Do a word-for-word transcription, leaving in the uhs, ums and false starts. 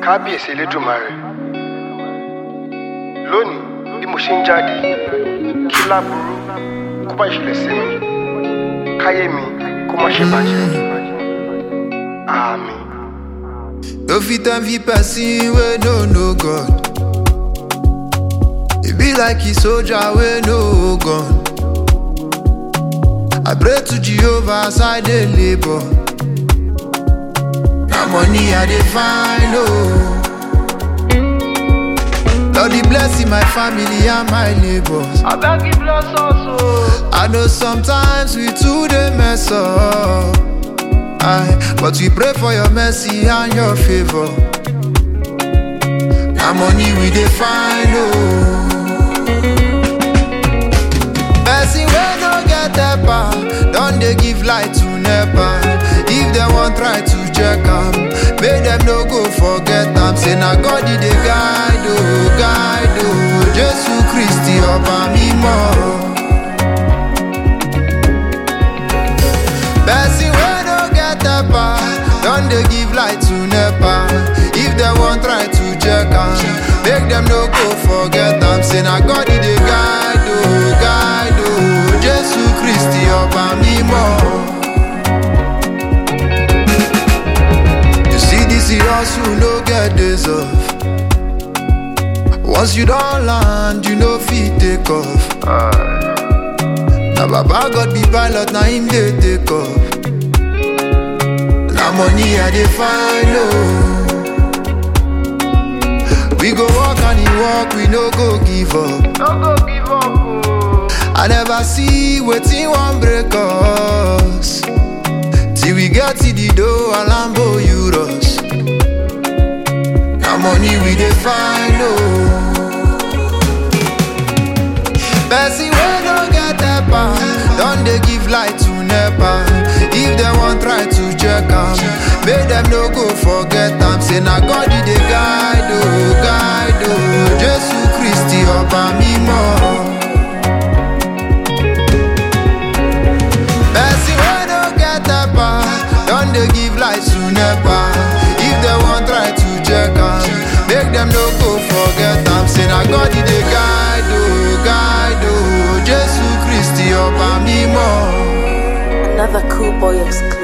kábíyèsí elédùmarè lónìí bí mo ṣe ń jáde kí láburú kó bá ìṣẹ̀lẹ̀ sí mi káyé mi kó má ṣe bàjẹ́ àmín. No fit envy person wey no know God. E be like a soldier wey no gun. I pray to Jehovah as I dey labor. Na money I dey find oh. Lord dey bless my family and my neighbors. I beg you bless us oh. I know sometimes we too dey mess up. Aye, but we pray for your mercy and your favor. Na money we dey find oh. Person wey no get helper don dey give light to nepa. If dem wan try to check am, make dem no go forget am. Say na God e dey guide oh, guide oh. Jesu Kristi ọba mímọ́. Person wey no get helper don dey give light to nepa. If dem wan try to check am, make dem no go forget am. Say na God e dey guide oh, guide oh. Jesu Kristi ọba mímọ́. You see this hustle no get days off. Once you don land, you no fit take off. Na Baba God be pilot, na him dey take off. Na money I dey find oh. We go work and he work, we no go give up. No go give up oh. I never see wetin wan break us. Till we get to the door, Alambo Euros. Na money we dey find oh. Person wey no get helper don dey give light to nepa. If dem wan try to check am, make dem no go forget am. Say na God e dey guide oh, guide oh. Jesu Kristi ọba mímọ́. Person wey no get helper don dey give light to nepa. If dem wan try to check am, make dem no go forget am. Say na God e dey guide oh, guide oh. Jesu Kristi ọba mímọ́. Another cool boy exclusive.